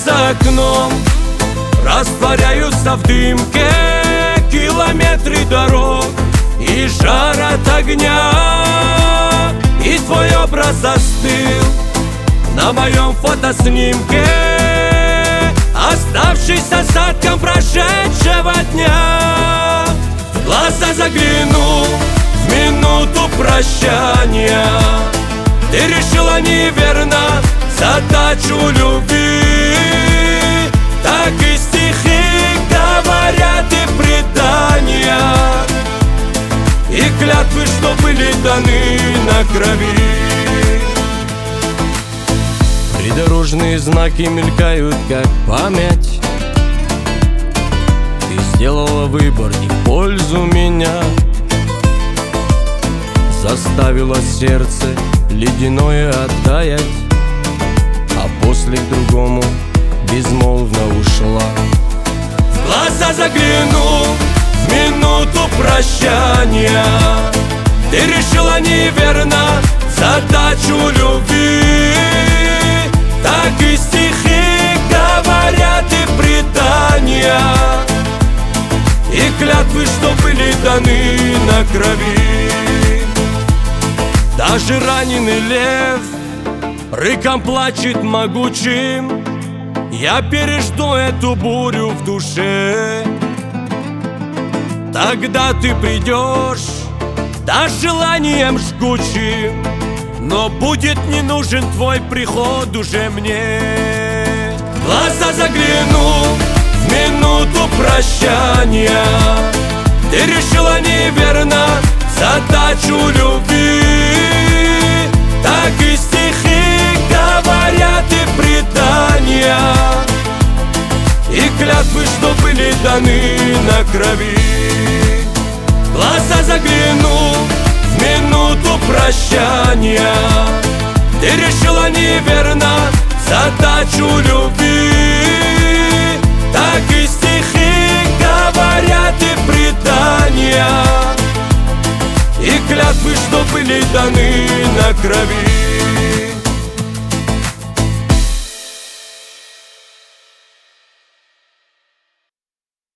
за окном растворяются в дымке километры дорог и жар от огня. И твой образ застыл на моем фотоснимке, оставшись осадком прошедшего дня. В глаза заглянул в минуту прощания. Ты решила неверно задачу любви. Так и стихи говорят, и предания, и клятвы, что были даны на крови. Придорожные знаки мелькают, как память. Ты сделала выбор не в пользу меня, заставила сердце ледяное оттаять, а после к другому безмолвно ушла. В глаза заглянул в минуту прощания. Ты решила неверно задачу любви. Так и стихи говорят, и предания, и клятвы, что были даны на крови. Даже раненый лев рыком плачет могучим. Я пережду эту бурю в душе. Тогда ты придешь, да с желанием жгучим, но будет не нужен твой приход уже мне. В глаза заглянул в минуту прощания. Ты решила неверно задачу любви. Так и стихи говорят, и предания, и клятвы, что были даны на крови. В глаза заглянул в минуту прощания. Ты решила неверно задачу любви. Так и стихи говорят, и предания, и клятвы, что были даны на крови.